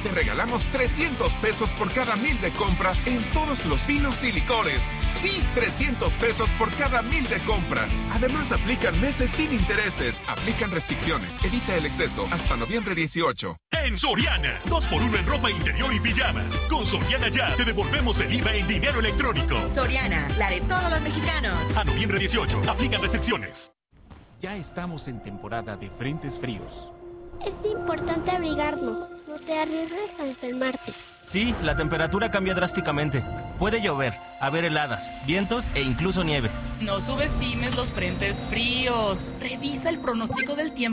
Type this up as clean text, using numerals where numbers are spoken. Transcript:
te regalamos 300 pesos por cada 1,000 de compra en todos los vinos y licores. Sí, 300 pesos por cada 1,000 de compra. Además, aplican meses sin intereses. Aplican restricciones. Evita el exceso hasta noviembre 18. En Soriana, 2x1 en ropa interior y pijamas. Con Soriana Ya, te devolvemos el IVA en dinero electrónico. Soriana, la de todos los mexicanos. A noviembre 18, aplican restricciones. Ya estamos en temporada de frentes fríos. Es importante abrigarnos, no te arriesgues a enfermarte. Sí, la temperatura cambia drásticamente. Puede llover, haber heladas, vientos e incluso nieve. No subestimes los frentes fríos. Revisa el pronóstico del tiempo